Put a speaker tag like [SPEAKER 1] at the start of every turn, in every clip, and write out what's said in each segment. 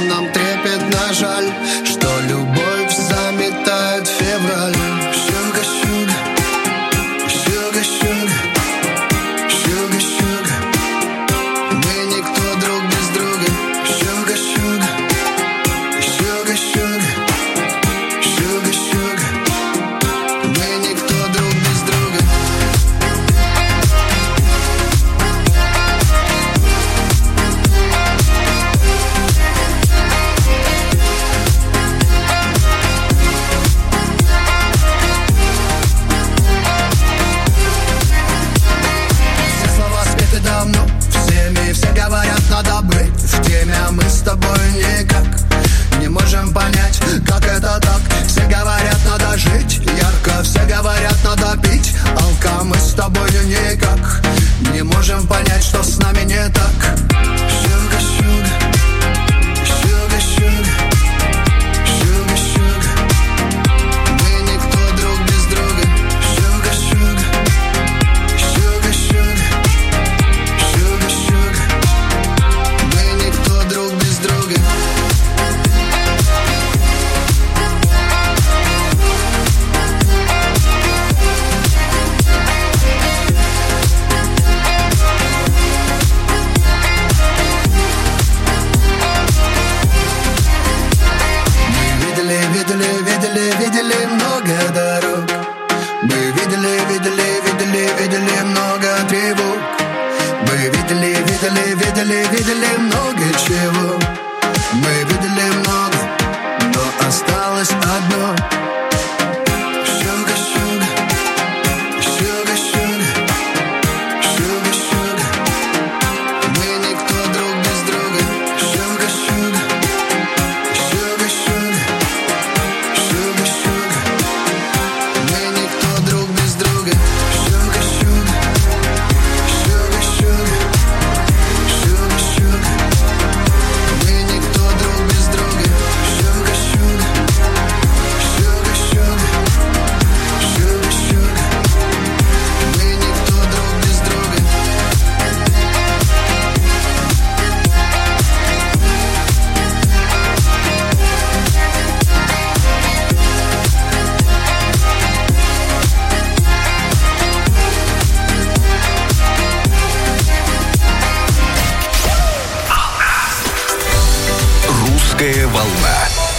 [SPEAKER 1] нам трепетно жаль, что любовь заметает февраль. Sugar, sugar, sugar, sugar, sugar, sugar. Мы никто друг без друга. Sugar, sugar, sugar, sugar, sugar, sugar. Мы никто друг без друга. Все говорят, надо быть в теме, а мы с тобой никак не можем понять, как это так. Все говорят, надо жить ярко, все говорят, надо пить алко. Мы с тобой никак не можем понять, что с нами не так. Sugar, sugar, sugar, sugar, sugar, sugar. Мы никто друг без друга. Sugar, sugar, sugar, sugar. Sugar, sugar, мы никто друг без друга. Видели много дорог. Мы видели много тревог. Мы видели много чего. Мы видели много, но осталось одно. Sugar, sugar, sugar, sugar, sugar, sugar. Мы никто друг без друга. Sugar, sugar, sugar, sugar, sugar, sugar. Мы никто друг без друга. Sugar, sugar, sugar, sugar. Sugar, sugar, мы никто друг без друга. Sugar, sugar, sugar, sugar, sugar, sugar. Мы никто друг без друга.
[SPEAKER 2] Русская волна.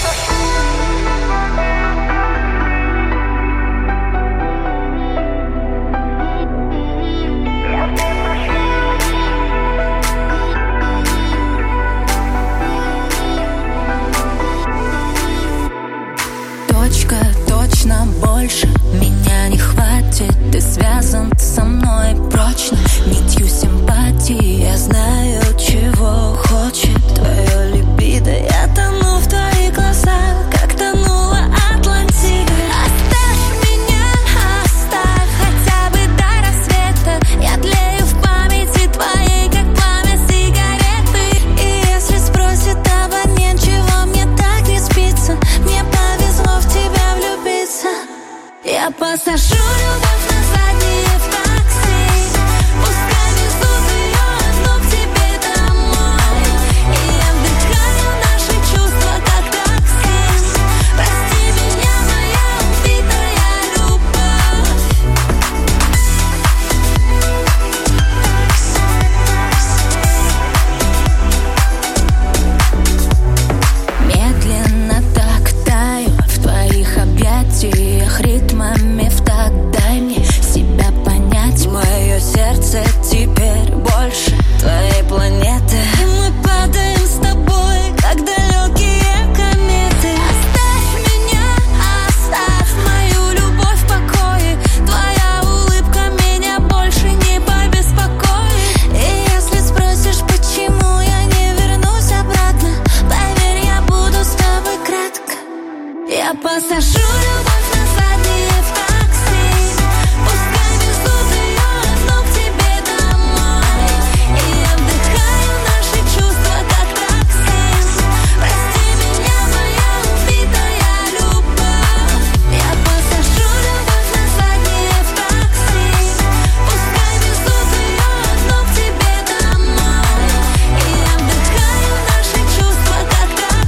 [SPEAKER 3] Точка, точно больше меня не хватит. Ты связан со мной прочно нитью симпатии. Я знаю, чего хочет твое либидо. Я тону в твоих глазах, как тонула Атлантида. Оставь меня, оставь хотя бы до рассвета. Я тлею в памяти твоей, как пламя сигареты. И если спросят абонент, чего мне так не спится, мне повезло в тебя влюбиться. Я посажу любовь на заднее в такси. Пускай везут ее одну к тебе домой. И я вдыхаю наши чувства, как токсин. Прости меня, моя убитая любовь. Медленно так таю в твоих объятиях, ритмами в такт. Дай мне себя понять. Мое сердце теперь больше твоей планеты. И мы падаем с тобой, как далекие кометы. Оставь меня, оставь мою любовь в покое. Твоя улыбка меня больше не побеспокоит. И если спросишь, почему я не вернусь обратно, поверь, я буду с тобой кратко. Я посажу любовь на заднее в такси. Пускай везут ее одну к тебе домой. И я вдыхаю наши чувства, как токсин. Прости меня, моя убитая любовь. Я посажу любовь на заднее в такси. Пускай везут ее одну к тебе домой. И я вдыхаю наши чувства, как токсин.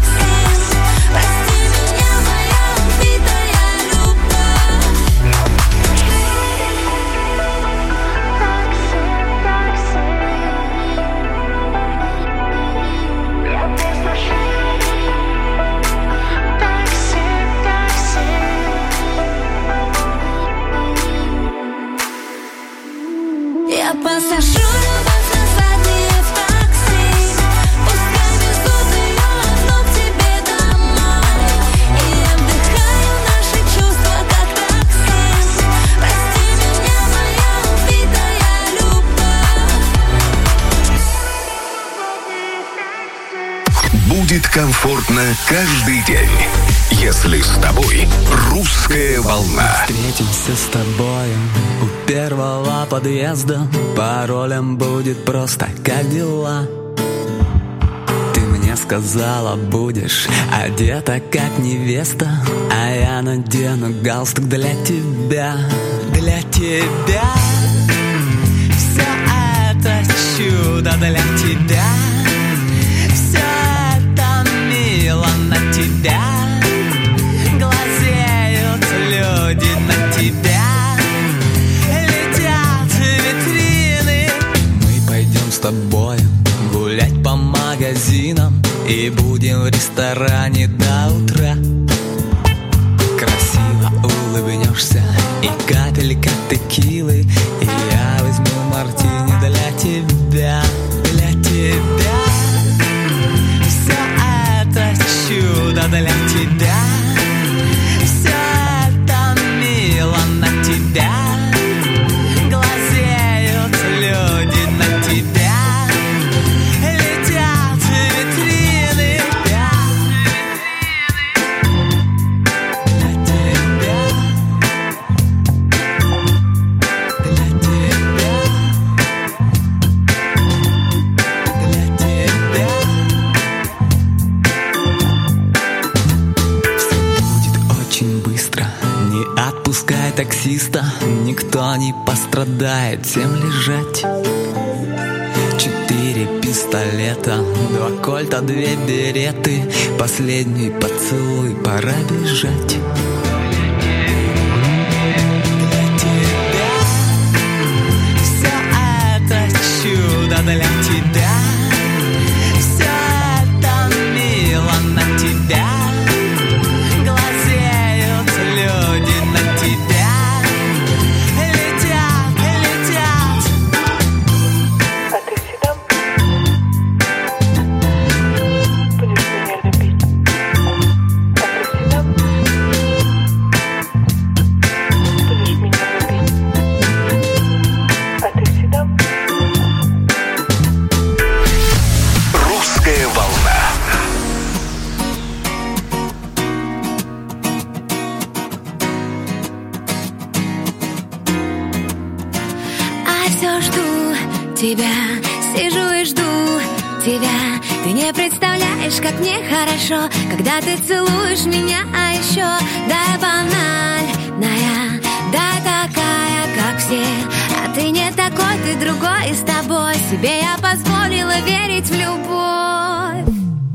[SPEAKER 2] будет комфортно каждый день, если с тобой «Русская волна».
[SPEAKER 4] Встретимся с тобой у первого подъезда. Паролем будет просто «Как дела?». Ты мне сказала, будешь одета как невеста, а я надену галстук для тебя. Для тебя все это чудо, для тебя все это мило, на тебя глазеют люди, на тебя летят витрины. Мы пойдем с тобой гулять по магазинам и будем в ресторане до утра. Красиво улыбнешься и капелька текилы, и я возьму мартини для тебя. Для тебя все это чудо, для тебя все это мило, на тебя глазеют люди, на тебя летят витрины. Для тебя, для тебя, для тебя. Все будет очень быстро, не отпускай таксиста, никто не пострадает, всем лежать. 4 пистолета, 2 кольта, 2 береты, последний поцелуй, пора бежать. Для тебя все это чудо, для тебя все это мило, на тебя глазеют люди, на тебя летят, летят.
[SPEAKER 5] А ты всегда будешь меня любить? А ты всегда будешь меня любить? А ты всегда?
[SPEAKER 2] «Русская волна».
[SPEAKER 3] А все жду тебя, сижу и жду тебя. Ты не представляешь, как мне хорошо, когда ты целуешь меня, а еще да, я банальная, да, такая, как все. А ты не такой, ты другой, и с тобой себе я позволила верить в любовь.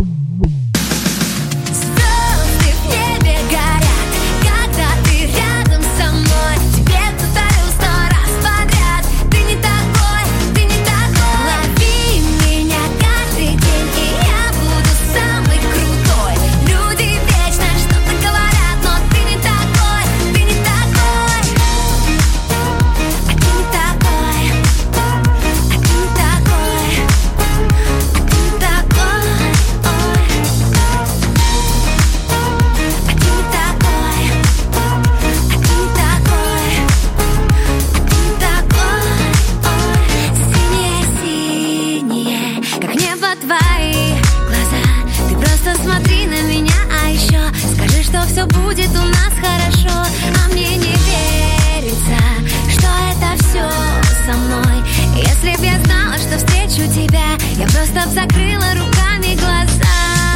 [SPEAKER 3] Звезды в небе горят, когда ты рядом со мной. Тебе повторю 100 раз подряд. Ты не такой, ты не такой. Лови меня каждый день, и я буду самый крутой. Люди вечно что-то говорят, но ты не такой, ты не такой. А ты не такой, а ты не такой, а ты не такой. Все будет у нас хорошо, а мне не верится, что это все со мной. Если б я знала, что встречу тебя, я просто б закрыла руками глаза.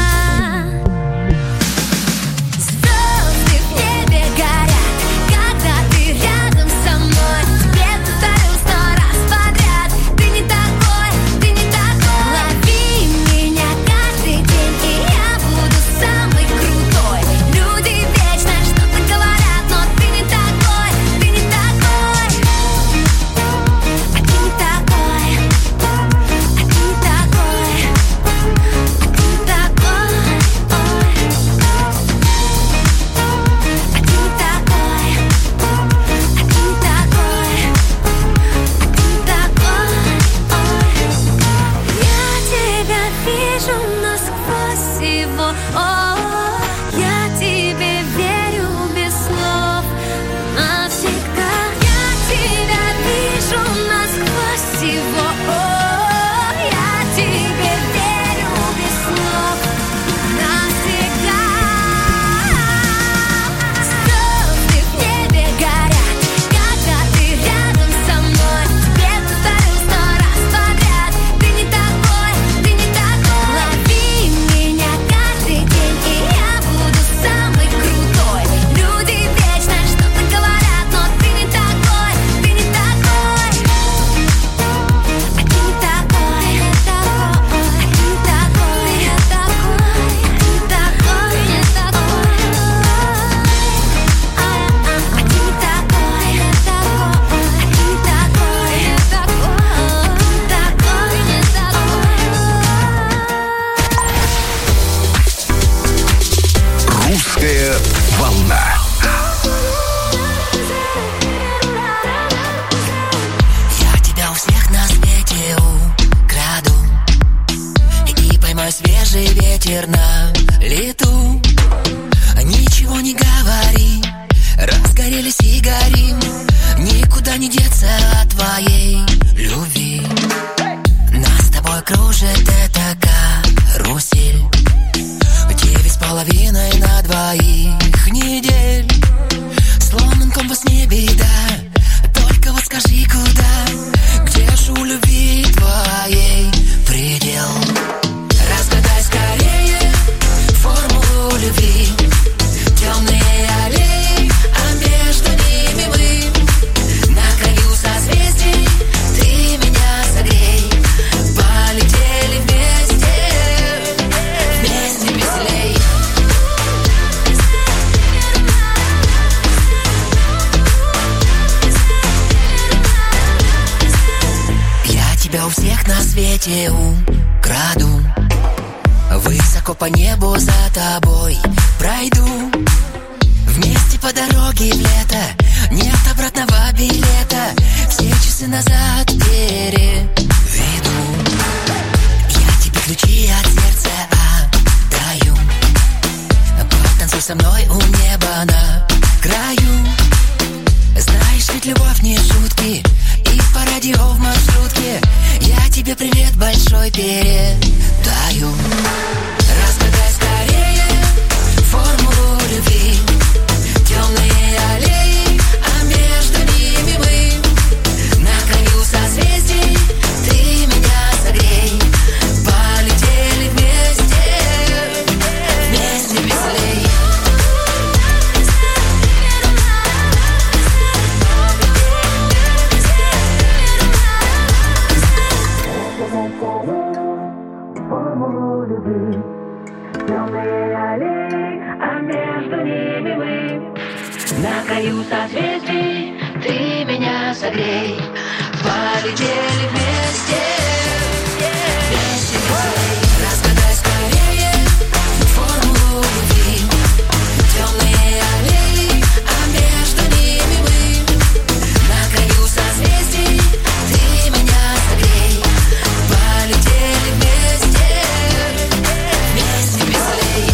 [SPEAKER 3] Звезды в небе горят, когда ты рядом со мной. Тебе повторю 100 раз подряд. Ты не такой, ты не такой. Лови меня каждый день, и я буду самый крутой. Люди вечно что-то говорят, но ты не такой, ты не такой. А ты не такой, а ты не такой, а ты не такой. А ты не такой, а ты не такой, а ты не такой. Я тебя вижу насквозь его. Я тебе верю без слов навсегда. Я тебя вижу насквозь его. Я тебе верю без слов
[SPEAKER 2] Русская волна.
[SPEAKER 6] Я тебя у всех на свете украду и поймаю свежий ветер на лету. Ничего не говори, разгорелись и горим. Никуда не деться от твоей любви. Нас с тобой кружит эта карусель. 9,5 на двоих недель. Сломан компас, не беда, только вот скажи, куда? Где ж у любви твоей предел? Разгадай скорее формулу любви. Темные аллеи, а между ними мы. На краю созвездий ты меня согрей. Полетели вместе, вместе веселей. Я тебя у всех на свете украду. Высоко по небу за тобой пройду. Вместе по дороге в лето. Нет обратного билета. Все часы назад переведу. Я тебе ключи от сердца отдаю. Потанцуй со мной у неба на краю. Знаешь, ведь любовь не шутки. И по радио в маршрутке я тебе привет большой передаю. Разгадай скорее формулу любви. Темные аллеи, а между ними мы. На краю созвездий ты меня согрей. Полетели вместе, вместе веселей. Формулу любви. Темные аллеи, а между ними мы. На краю созвездий ты меня согрей. Полетели вместе, вместе веселей. Разгадай скорее формулу любви. Темные аллеи, а между ними мы. На краю созвездий ты меня согрей. Полетели вместе, вместе веселей.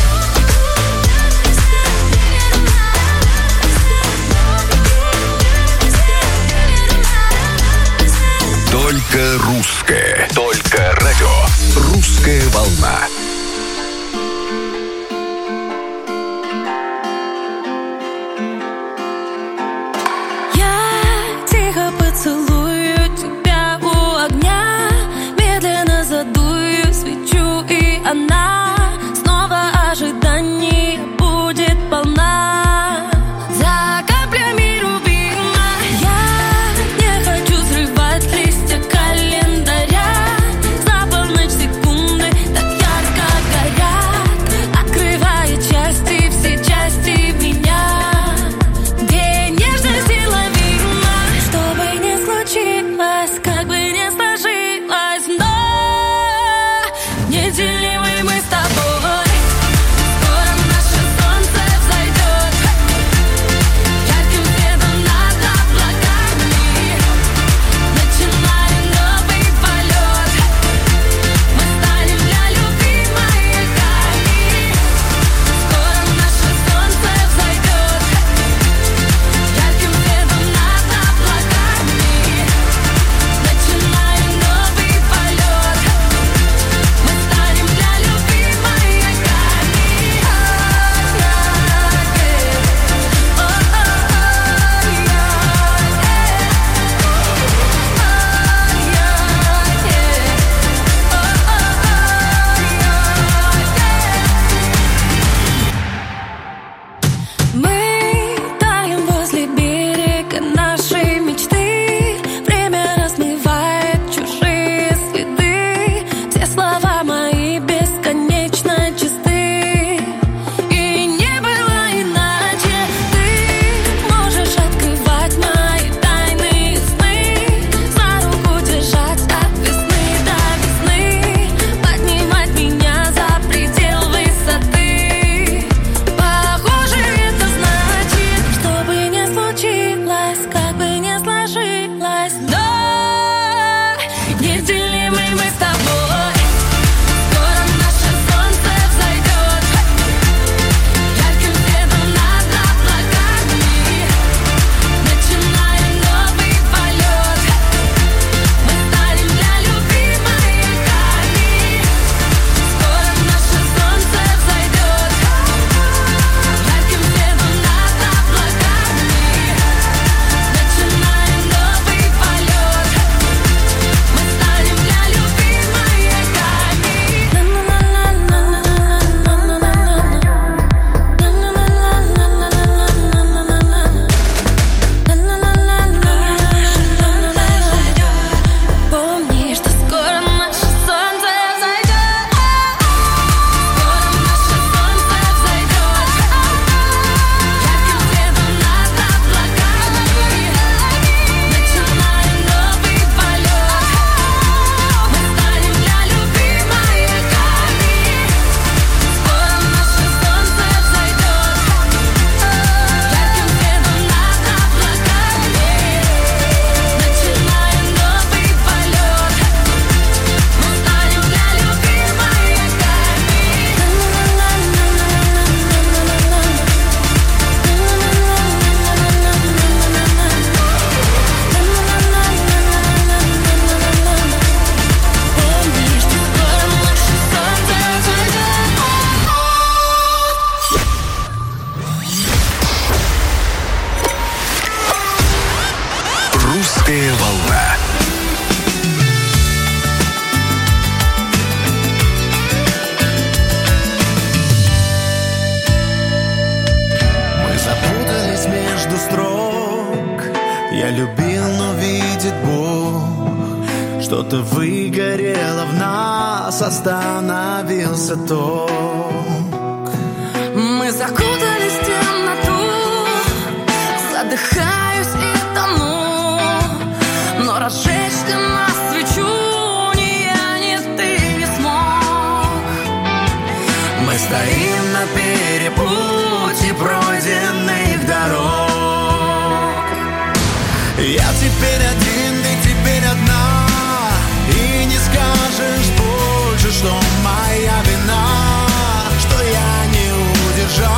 [SPEAKER 1] Что-то выгорело в нас, остановился ток.
[SPEAKER 3] Мы закутались в темноту, задыхаюсь и тону, но разжечь для нас свечу ни я, ни ты не смог.
[SPEAKER 1] Мы стоим на перепутье пройденных дорог. Я теперь один, ты теперь одна, и не скажешь больше, что моя вина, что я не удержал.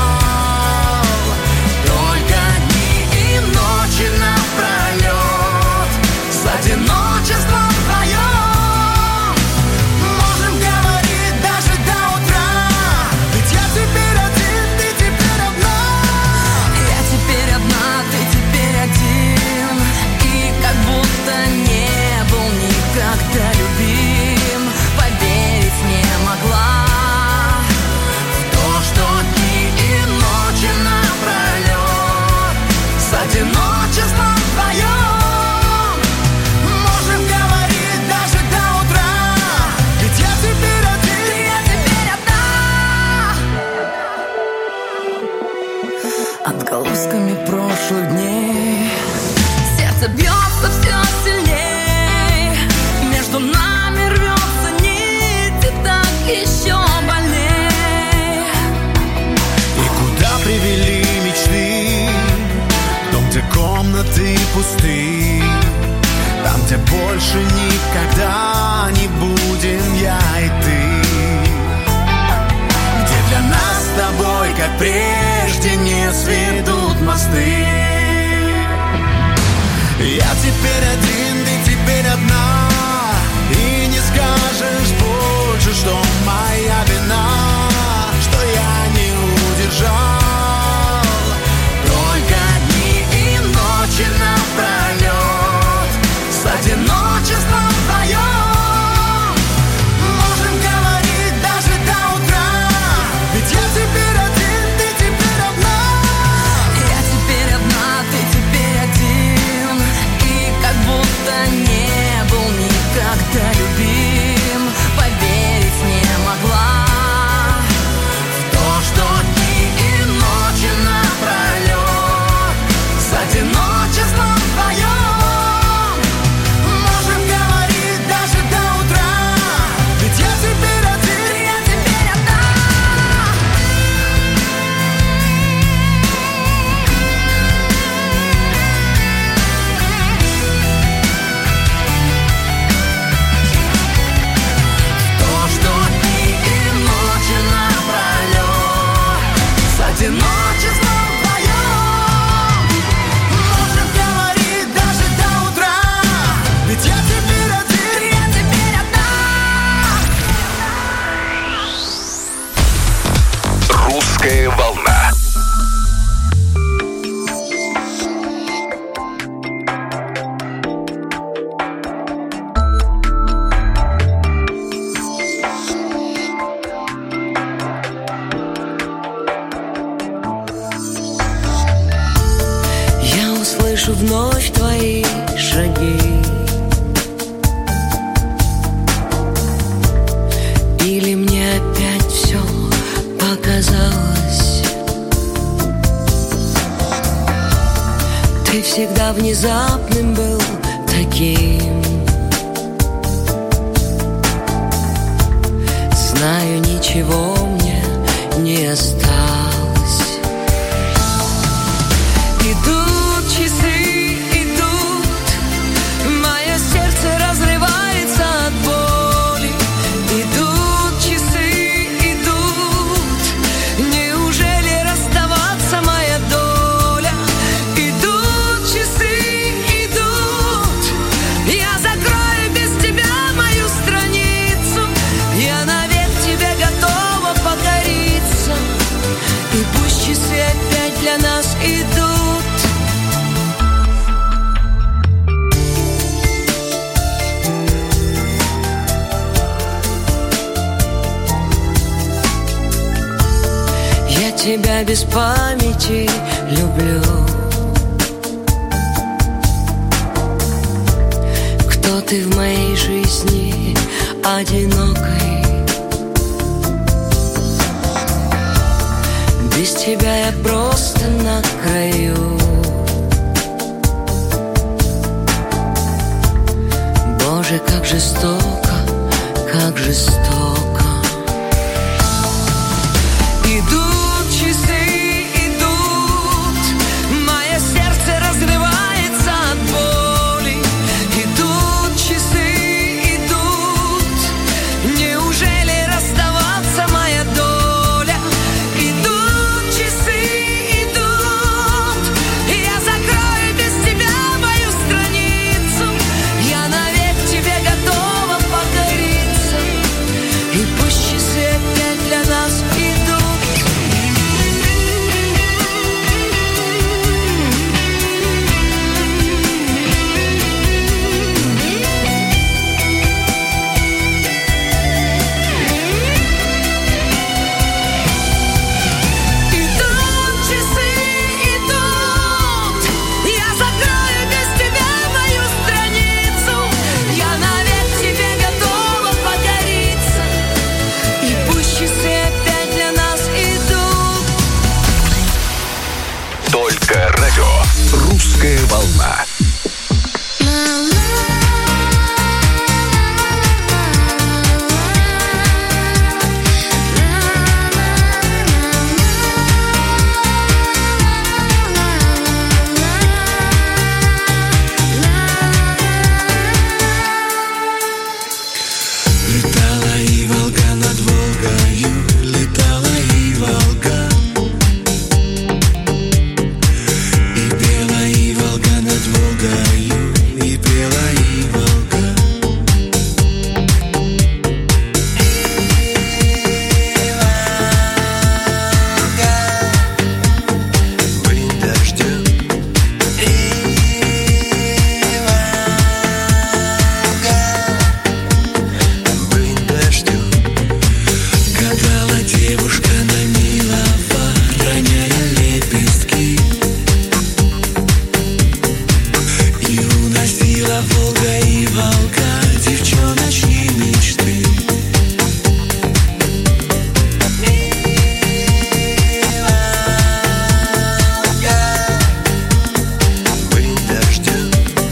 [SPEAKER 1] Только дни и ночи напролет с одиночеством вдвоем. Можем говорить даже до утра, ведь я теперь один, ты теперь одна.
[SPEAKER 3] Я теперь одна, ты теперь один, и как будто не был никогда любим. Поверить не могла в то, что дни и ночи напролет с одиночеством вдвоем. Можем говорить даже до утра, ведь я теперь один, я теперь одна. Отголосками прошлых дней сердце бьется все сильней, между нами рвется нить, и так еще больней.
[SPEAKER 1] И куда привели мечты? В том, где комнаты пусты, там, где больше никогда не будем я и ты, где для нас с тобой, как прежде, не сведут мосты. Я теперь один, ты теперь одна, и не скажешь больше, что моя вина, что я не удержал. Только дни и ночи напролет с одиночеством вдвоем. Можем говорить даже до утра, ведь я теперь один, ты теперь одна.
[SPEAKER 3] Я теперь одна, ты теперь один, и как будто не был никогда любим. Поверить не могла в то, что дни и ночи напролет с одиночеством вдвоем. Можем говорить даже до утра, ведь я теперь один, я теперь одна. То, что дни и ночи напролет с одиночеством вдвоем. Можем говорить даже до утра, ведь я теперь один, я теперь одна.
[SPEAKER 2] Русская волна.
[SPEAKER 3] Я услышу вновь твои шаги, или мне опять все показалось? Ты всегда внезапным был таким. Знаю, ничего мне не осталось. Идут часы, идут, мое сердце разрывается от боли. Идут часы, идут, неужели расставаться моя доля? Идут часы, идут, я закрою без тебя мою страницу, я навек тебе готова покориться. И пусть часы опять для нас идут. Я тебя без памяти люблю. Кто ты в моей жизни одинокой. Без тебя я просто на краю. Боже, как жестоко, как жестоко. Идут часы, идут, мое сердце разрывается от боли. Идут часы, идут, неужели расставаться моя доля? Идут часы, идут, я закрою без тебя мою страницу. Я навек тебе готова покориться, и пусть часы опять для нас идут. Идут часы, идут, я закрою без тебя мою страницу. Я навек тебе готова покориться, и пусть часы опять для нас идут.
[SPEAKER 2] Только радио. Русская волна.
[SPEAKER 7] Летала и Волга над Волгою, летала и Волга. И пела и Волга над Волгою, и пела и Волга. Блин, дождем. Блин, дождем. Гадала девушка на милого, роняя лепестки. И уносила Волга и Волга девчоночьи мечты. Блин, дождем.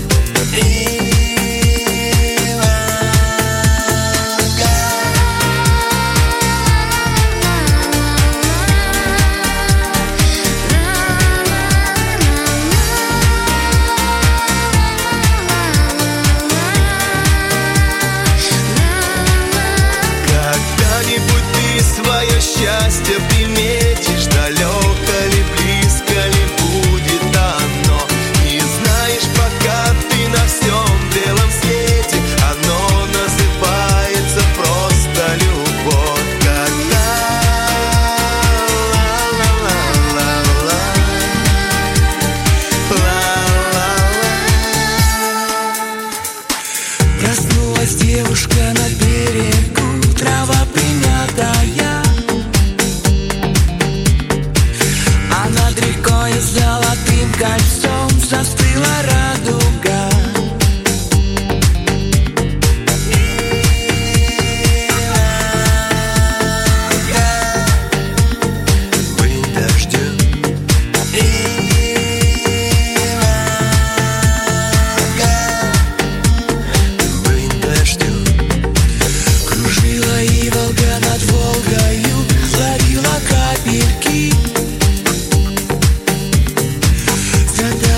[SPEAKER 7] Когда-нибудь ты свое счастье приметишь, далеко ли, близко ли будет оно. Не знаешь, пока ты на всем белом свете, оно называется просто любовь. Когда проснулась девушка на берегу, трава примятая, а над рекой золотым кольцом застыла радуга. Блин, дождем. Блин, дождем. Кружила и Волга над Волгою, ловила капельки. Задала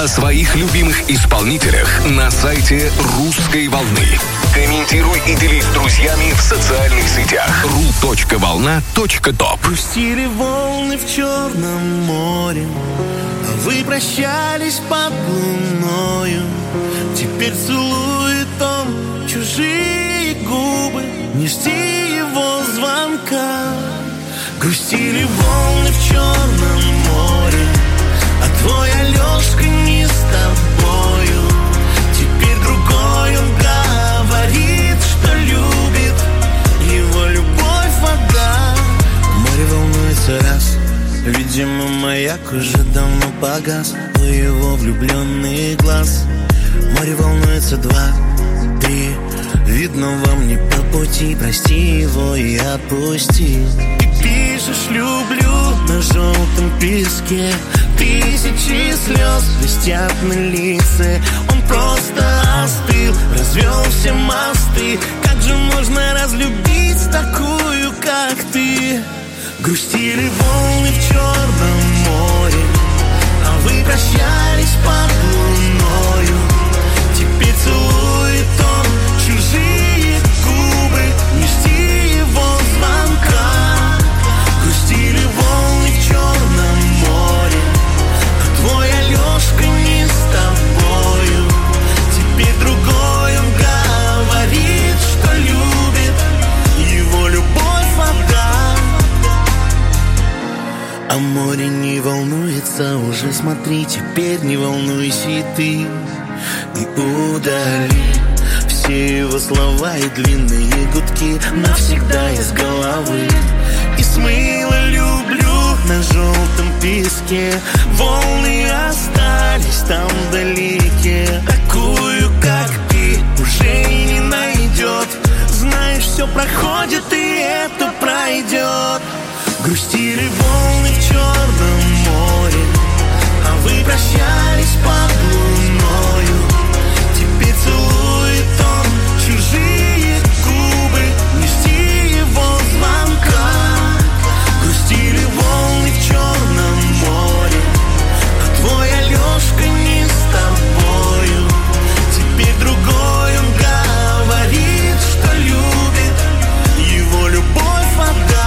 [SPEAKER 2] о своих любимых исполнителях на сайте «Русской волны». Комментируй и делись с друзьями в социальных сетях. ru.volna.top.
[SPEAKER 7] Пустили волны в Черном море, а вы прощались под луною. Теперь целует он чужие губы, не жди его звонка. Грустили волны в Черном море, а твой Алешка не с тобою. Теперь другой он говорит, что любит, его любовь вода. Море волнуется раз, видимо, маяк уже давно погас у его влюбленный глаз. Море волнуется два, три, видно вам не по пути, прости его и отпусти. Ты пишешь «люблю» на желтом песке, тысячи слез блестят на лице. Он просто остыл, развел все мосты. Как же можно разлюбить такую, как ты? Грустили волны в Черном море, а вы прощались под луною. Теперь целует он чужие губы, не жди его звонка. Грустили волны в Черном море, а твой Алешка не с тобою. Теперь другой он говорит, что любит, его любовь вода. А море не волнуется уже, смотри, теперь не волнуйся и ты. И удали все его слова и длинные гудки навсегда из головы. И смыло «люблю» на желтом песке, волны остались там вдалеке. Такую, как ты, уже и не найдет. Знаешь, все проходит, и это пройдет. Грустили волны в Черном море, а вы прощались под луною. Теперь целует он чужие губы, не жди его звонка. Грустили волны в Черном море, а твой Алешка не с тобою. Теперь другой он говорит, что любит, его любовь вода.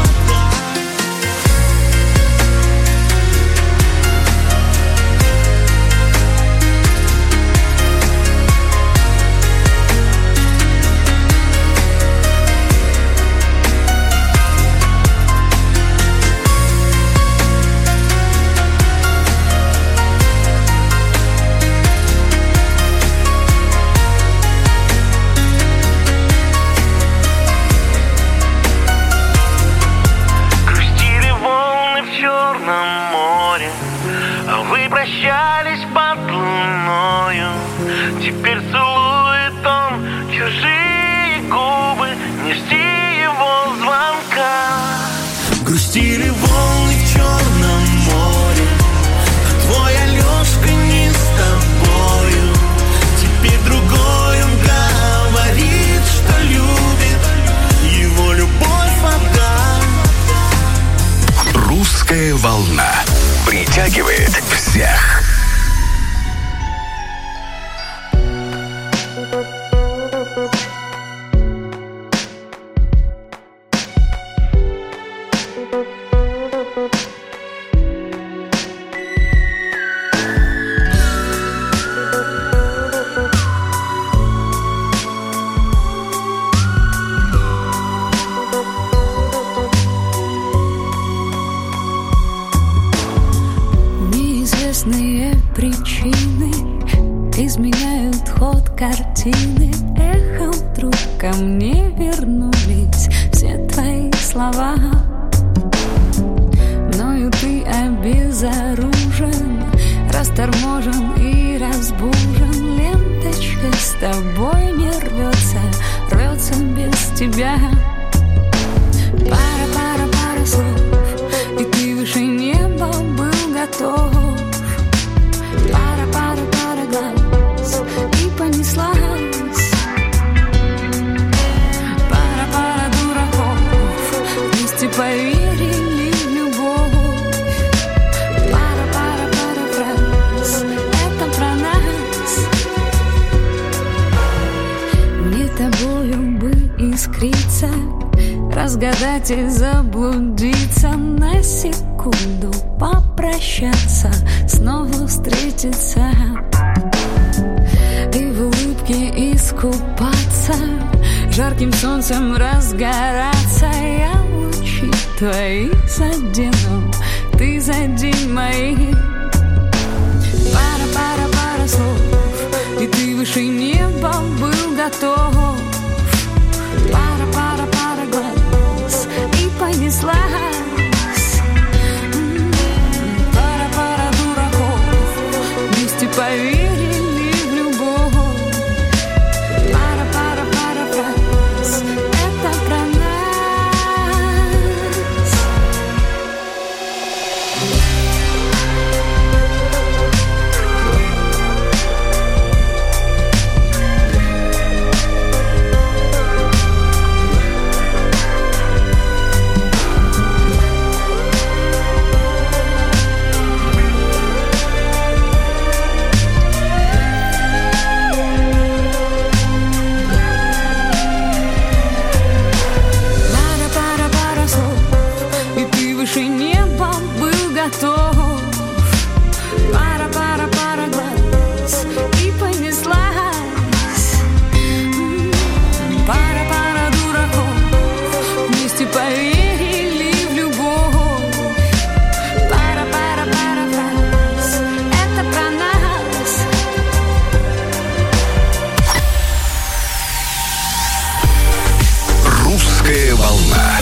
[SPEAKER 7] Прощались под луною, теперь целует он чужие губы, не жди его звонка. Грустили волны в Черном море, а твой Алешка не с тобою. Теперь другой он говорит, что любит, его любовь вода.
[SPEAKER 2] Русская волна притягивает всех.
[SPEAKER 3] Причины изменяют ход картины. Эхом вдруг ко мне вернулись все твои слова. Мною ты обезоружен, расторможен и разбужен. Ленточка с тобой не рвется, рвется без тебя. Пара слов, и ты выше неба был готов. Пара глаз, и понеслась. Пара дураков вместе поверили в любовь. Пара фраз, влюбиться, разгадать и заблудиться, на секунду попрощаться, снова встретиться и в улыбке искупаться, жарким солнцем разгораться. Я лучи твои задену, ты задень мои. Пара слов, и ты выше неба был готов. Пара глаз, и понеслась. Пара дураков, вместе поверили в любовь. Пара фраз, это про нас. Пара слов, и ты выше неба был готов. Пара глаз, и понеслась. Пара дураков, вместе поверили в любовь. Пара фраз, это про нас.
[SPEAKER 2] Русская волна.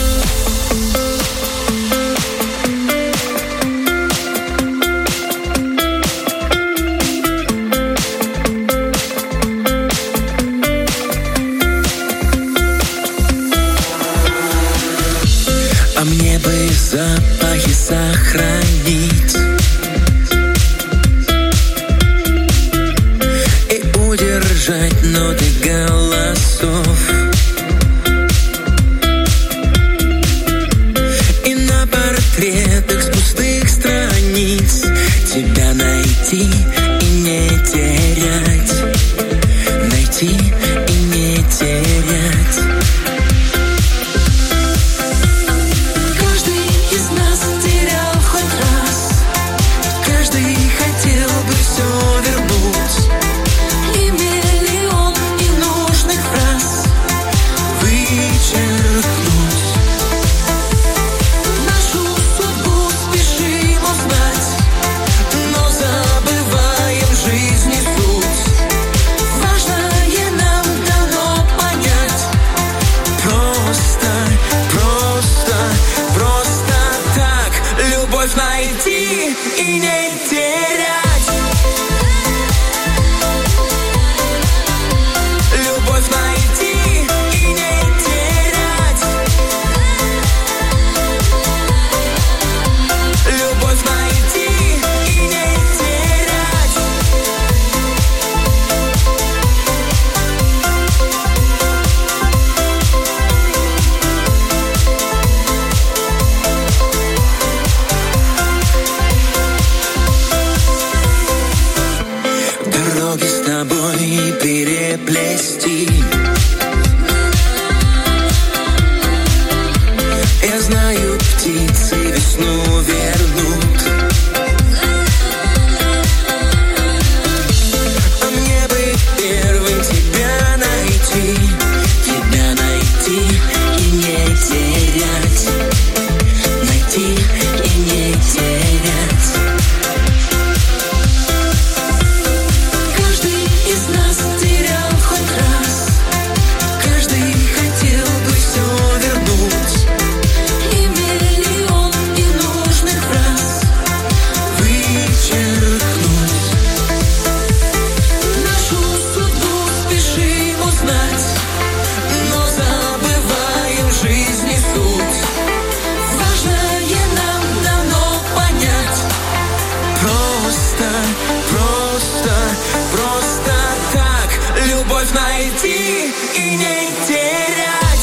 [SPEAKER 7] А мне бы запахи сохранить и удержать ноты голосов, и на портретах с пустых страниц тебя найти и не терять, найти и не терять. Каждый из нас терял хоть раз, каждый хотел бы все вернуть, и миллион ненужных фраз вычеркнуть. Нашу судьбу спешим узнать, но забываем жизни суть. Важное нам дано понять. Просто так любовь найти и не терять. Любовь найти и не терять. Любовь найти и не терять. Дороги с тобой переплести. Я знаю, птицы весну вернут, а мне бы первым тебя найти и не терять, найти и не терять. Каждый из нас терял хоть раз, каждый хотел бы все вернуть, и миллион ненужных фраз вычеркнуть. Нашу судьбу спешим узнать, но забываем жизни суть. Важное нам дано понять. Просто так любовь найти и не терять.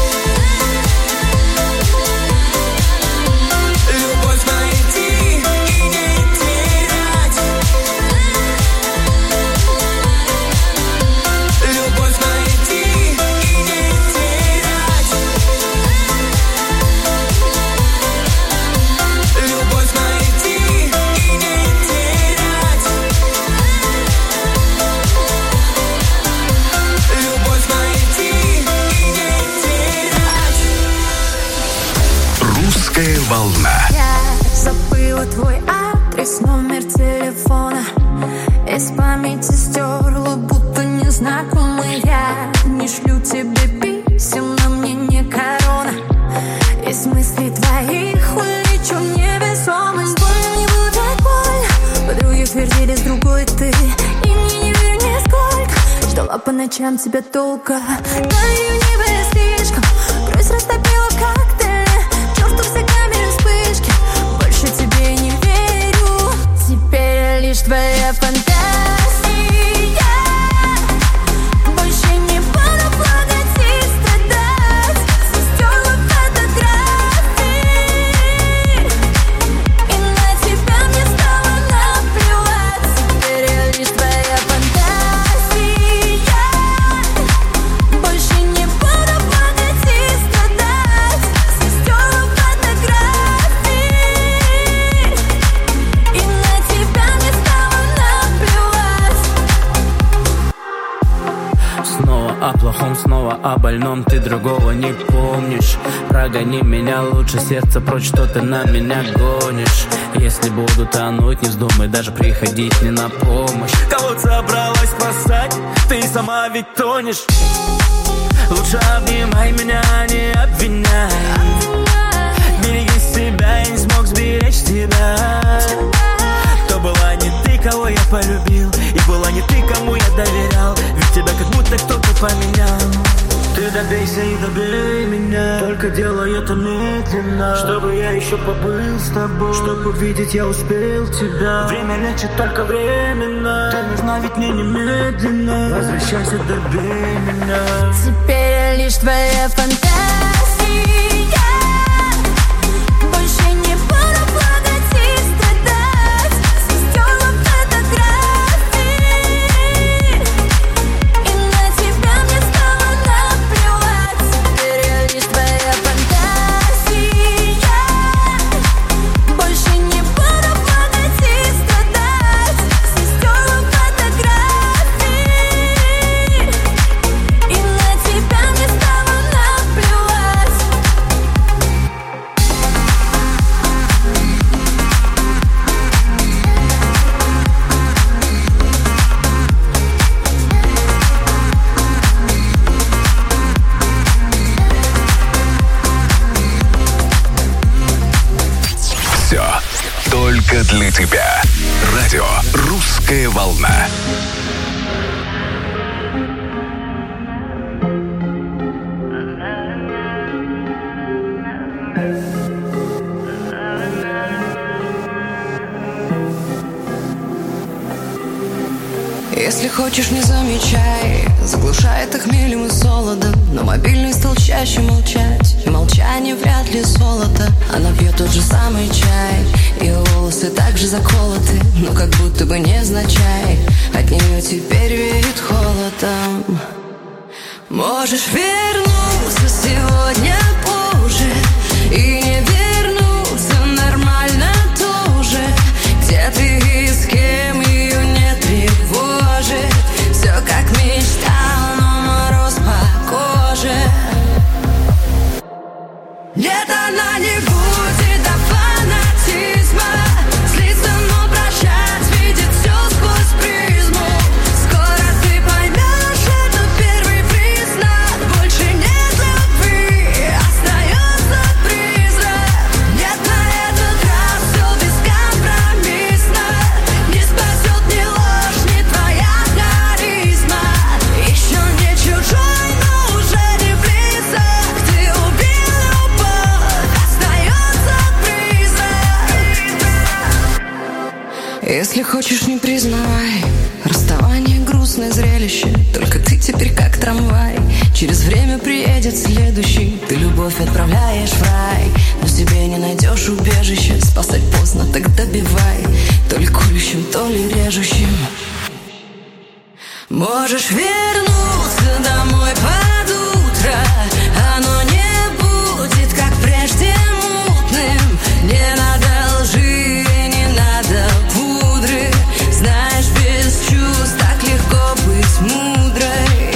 [SPEAKER 7] Любовь найти и не терять. Любовь найти и не терять.
[SPEAKER 3] твой адрес, номер телефона из памяти стерла, будто незнакомый. Я не шлю тебе писем, на мне не корона. Из мыслей твоих улечу невесомость. Больно мне было так больно. Подруги твердили, с другой ты, и мне не верю нисколько. Ждала по ночам тебя долго. Наивнее слишком, грусть растопила коктейль. К черту все камеры, вспышки. Больше тебе не верю. Теперь лишь твоя фантазия. Больше не буду плакать и страдать. Стерла фотографии, и на тебя мне стало наплевать. Теперь лишь твоя фантазия. Больше не буду плакать и страдать. Стерла фотографии, и на тебя мне стало наплевать.
[SPEAKER 8] Снова о плохом, снова о больном, ты другого не помнишь. Прогони меня лучше, сердце прочь, что ты на меня гонишь. Если буду тонуть, не вздумай даже приходить мне на помощь. Кого собралась спасать, ты сама ведь тонешь. Лучше обнимай меня, не обвиняй. Береги себя, я не смог сберечь тебя. То была не ты, кого я полюбил, и была не ты, кому я доверял. Ведь тебя как будто кто-то поменял. Ты добейся и добей меня, только делай это медленно, чтобы я еще побыл с тобой, чтобы увидеть я успел тебя. Время лечит только временно, ты нужна ведь мне немедленно. Возвращайся, добей меня.
[SPEAKER 3] Теперь лишь твоя фантазия. Больше не буду плакать и страдать. Стерла фотографии, и на тебя мне стало наплевать. Теперь лишь твоя фантазия. Больше не буду плакать и страдать. Стерла фотографии, и на тебя мне стало наплевать.
[SPEAKER 2] Все только для тебя. Радио «Русская волна».
[SPEAKER 9] Если хочешь, не замечай, заглушает их хмелем и солодом. Но мобильный стал чаще молчать, и молчание вряд ли золото. Она пьет тот же самый чай, ее волосы также заколоты, но как будто бы невзначай от нее теперь веет холодом. Можешь вернуться сегодня позже и не вернуться нормально тоже. Где ты и с кем, ее не тревожит. Все как мечтал, но мороз по коже. Нет, она не будет до фанатизма злиться, но прощать, видит все сквозь призму. Скоро ты поймешь, это первый признак. Больше нет любви, остается призрак. Нет, на этот раз все бескомпромиссно. Не спасет ни ложь, ни твоя харизма. Еще не чужой, но уже не близок. Ты убил любовь, остается призрак. Если хочешь, не признавай, расставание грустное зрелище. Только ты теперь как трамвай, через время приедет следующий. Ты любовь отправляешь в рай, но себе не найдешь убежище. Спасать поздно, так добивай, то ли колющим, то ли режущим. Можешь вернуться домой под утро, оно не будет как прежде мутным. Не надо лжи, не надо пудры. Знаешь, без чувств так легко быть мудрой.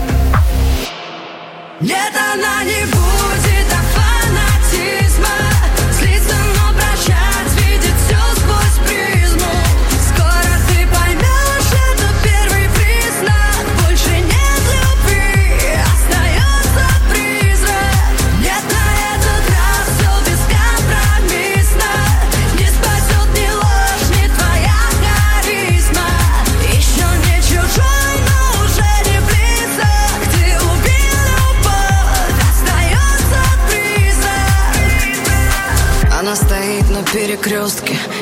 [SPEAKER 9] Нет, она не будет до фанатизма злиться, но прощать, видит все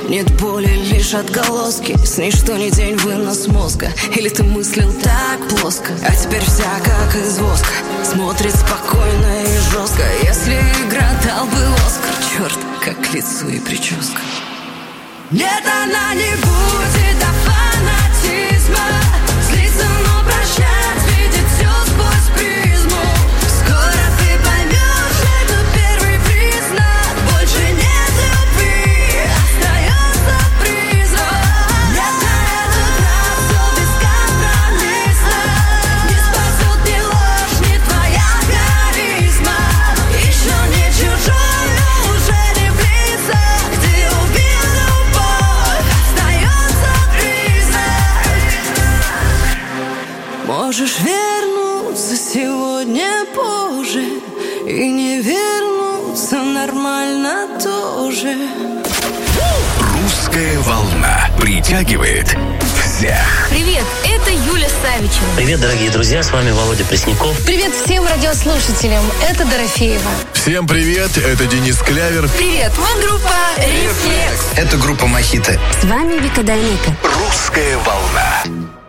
[SPEAKER 9] Нет боли, лишь отголоски. С ней что ни день вынос мозга. Или ты мыслил так плоско, а теперь вся как из воска. Смотрит спокойно и жестко. Если игра дал бы Оскар, черт, как к лицу и прическа. Нет, она не будет до фанатизма. Злится, но прощать, видит все сквозь призму. Скоро ты поймешь, это первый признак. Больше нет любви, остается призрак. Нет, на этот раз все бескомпромиссно. Не спасет ни ложь, ни твоя харизма. Еще не чужой, но уже не близок. Ты убил любовь, остается призрак. Можешь вернуться сегодня позже и не вернуться нормально тоже.
[SPEAKER 2] Русская волна притягивает всех.
[SPEAKER 10] Привет, это Юля Савичева.
[SPEAKER 11] Привет, дорогие друзья, с вами Володя Пресняков.
[SPEAKER 10] Привет всем радиослушателям, это Дорофеева.
[SPEAKER 12] Всем привет, это Денис Клявер.
[SPEAKER 10] Привет, мы группа «Рефлекс».
[SPEAKER 13] Это группа «Мохито».
[SPEAKER 14] С вами Вика Дайнека.
[SPEAKER 2] Русская волна.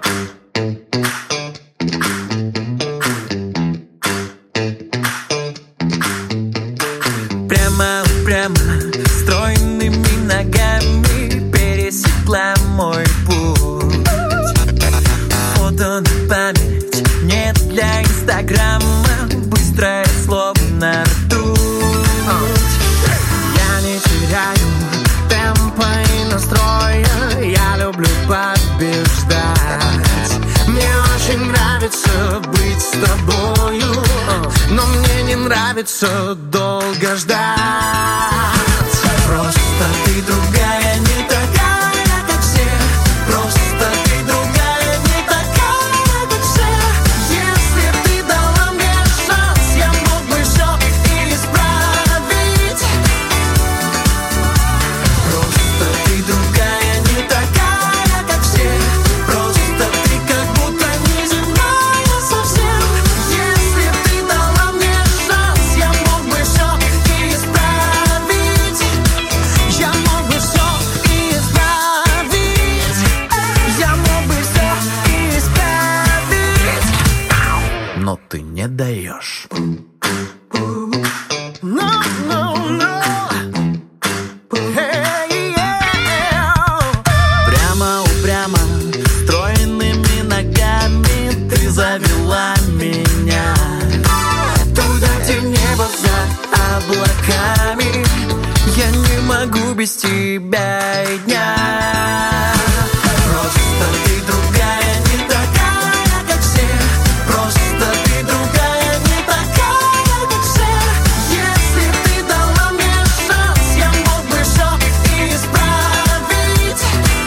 [SPEAKER 4] Прямо, стройными ногами пересекла мой путь. Фото на память, нет для инстаграма, быстрое словно ртуть. Я не теряю темпа и настроя, я люблю побеждать. Мне очень нравится быть с тобою, но мне не нравится долго ждать. Просто ты другая, не такая, как все. Просто ты другая, не такая, как все. Если ты дала мне шанс, я мог бы все исправить. Просто ты другая, не такая, как все. Просто ты как будто неземная совсем. Если ты дала мне шанс, я мог бы все исправить. Я мог бы все исправить. Я мог бы все исправить.
[SPEAKER 11] Но ты не даешь.
[SPEAKER 4] No, no, no. Hey, yeah. Прямо, упрямо, стройными ногами ты завела меня туда, где небо за облаками. Я не могу без тебя и дня. Просто ты другая, не такая, как все. Просто ты другая, не такая, как все. Если ты дала мне шанс, я мог бы все исправить.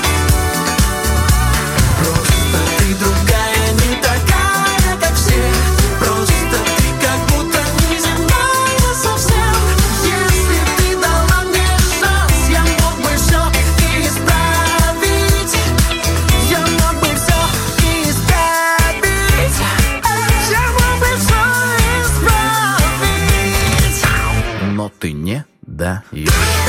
[SPEAKER 4] Просто ты другая, не такая, как все. Просто ты как будто неземная совсем. Если ты дала мне шанс, я мог бы все исправить. Я мог бы все исправить. Я мог бы все исправить.
[SPEAKER 11] Но ты не даешь.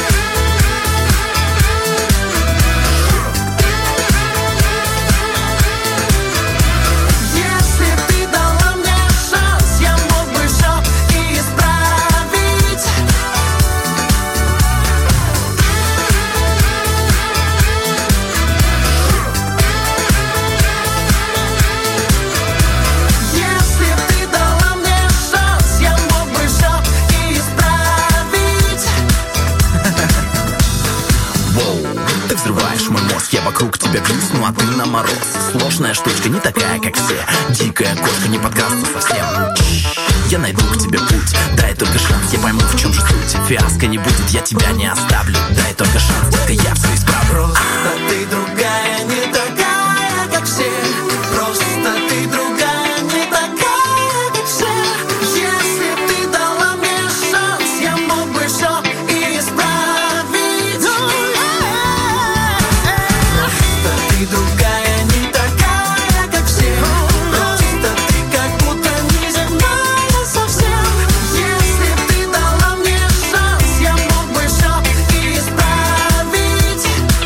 [SPEAKER 4] Если ты дала мне шанс, я мог бы все исправить. Если ты дала мне шанс, я мог бы все исправить.
[SPEAKER 11] Воу, ты взрываешь мой мозг, я вокруг тебя висну, а ты на мороз. Сложная штучка, не такая, как все. Дикая кошка, не подкасту совсем. Я найду к тебе путь, дай только шанс, я пойму, в чем же суть. Фиаско не будет, я тебя не оставлю. Дай только шанс, только я все исправлю.
[SPEAKER 4] Просто ты другая, не такая, как все. Просто ты другая, не такая, как все. Если ты дала мне шанс, я мог бы все исправить. Просто ты другая, не такая, как все. Просто ты как будто неземная совсем. Если ты дала мне шанс, я мог бы все исправить.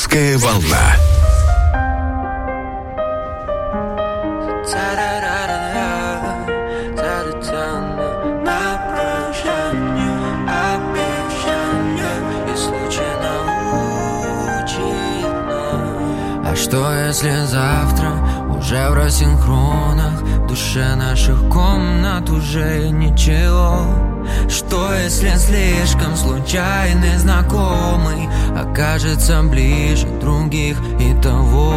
[SPEAKER 2] Русская волна.
[SPEAKER 13] А что если завтра уже в рассинхронах, в душе наших комнат уже ничего? Что если слишком случайный знакомый окажется ближе других и того?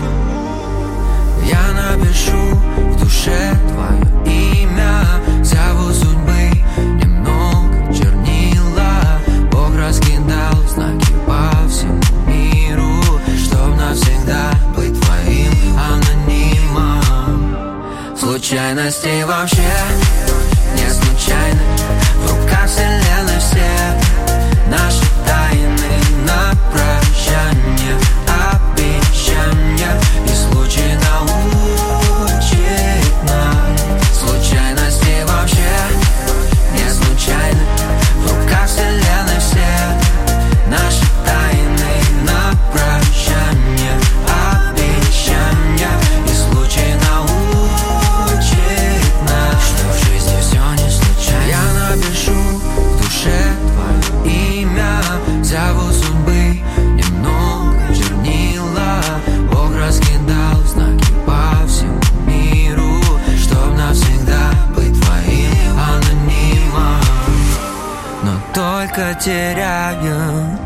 [SPEAKER 13] Я напишу в душе твое имя, зову судьбы немного чернила. Бог раскидал знаки по всему миру, чтоб навсегда быть твоим анонимом. Случайности вообще не случайны, в руках вселенной все наши тайны на прощание, обещания, и случай научит нас. Случайности вообще не случайны, в руках вселенной все наши тайны на прощание, обещания, и случай научит нас, что в жизни все не случайно. Я напишу в душе твое имя, зову судьбы немного чернила. Бог раскидал знаки по всему миру, чтоб навсегда быть твоим анонимом. Но только теряем,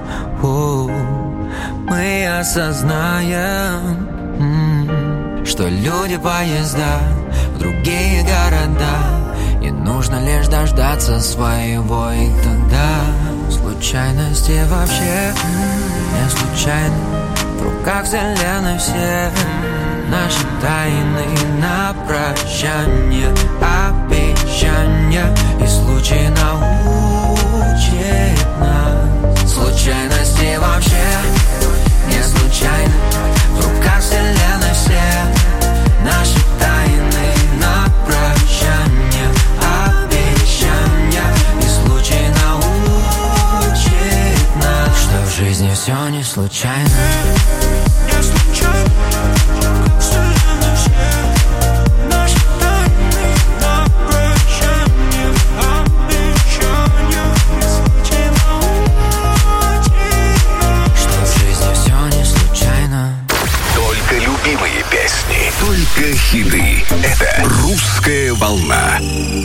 [SPEAKER 13] мы осознаем, что люди поезда в другие города, и нужно лишь дождаться своего, и тогда случайности вообще не случайны, в руках вселенной все наши тайны на прощание, обещания, и случай научит нас. Случайности вообще не случайны, в руках вселенной все наши тайны на прощание, обещания, и случай научит нас, что в жизни все не случайно. Не случайно, вселенной все наши тайны на прощание, обещания, и случай научит нас, что в жизни все не случайно.
[SPEAKER 2] Только любимые песни, только хиты. Это «Русская волна».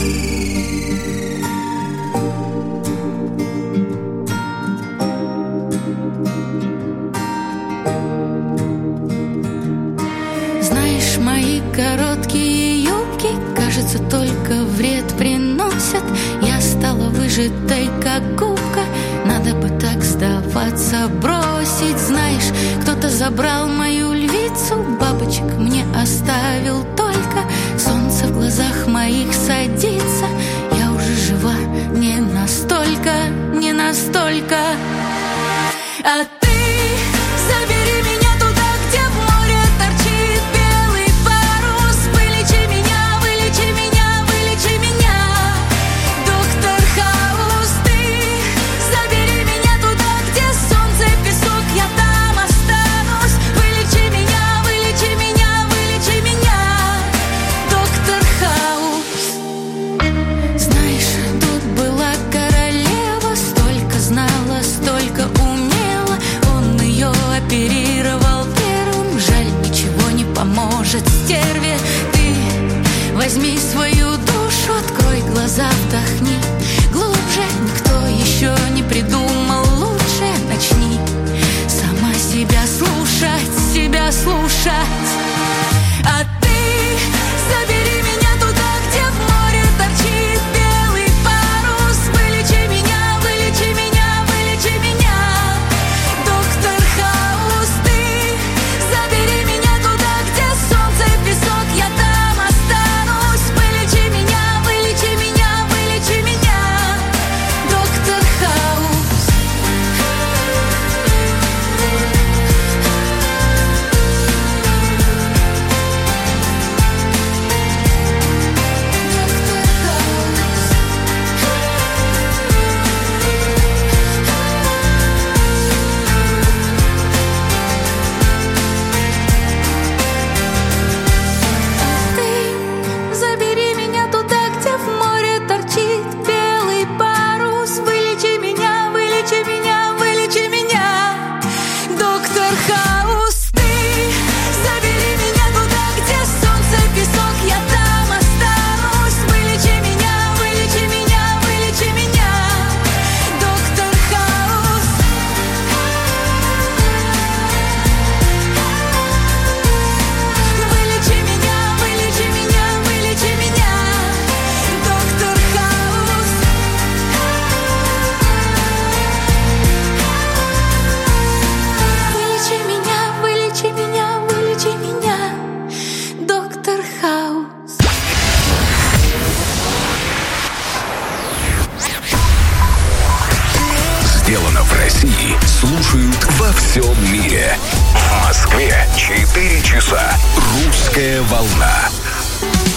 [SPEAKER 3] Знаешь, мои короткие юбки, кажется, только вред приносят. Я стала выжатой, как губка, надо бы так сдаваться, бросить. Знаешь, кто-то забрал мою львицу, бабочек мне оставил только. Солнце в глазах моих садится, я уже жива не настолько, не настолько. А ты забери меня туда, где в море торчит белый парус. Вылечи меня, вылечи меня, вылечи меня, доктор Хаус. Ты забери меня туда, где солнце, песок, я там останусь. Вылечи меня, вылечи меня, вылечи меня, доктор Хаус. Знаешь, тут была королева, столько знала, столько умела. Он ее оперировал первым, жаль, ничего не поможет стерве. Ты возьми свою душу, открой глаза, вдохни глубже. Никто еще не придумал лучше. Начни сама себя слушать, себя слушать. А ты забери меня туда, где в море торчит белый парус. Вылечи меня, вылечи меня, вылечи меня, доктор Хаус. Ты забери меня туда, где солнце, песок, я там останусь. Вылечи меня, вылечи меня, вылечи меня, доктор Хаус.
[SPEAKER 2] В Москве 4 часа. Русская волна.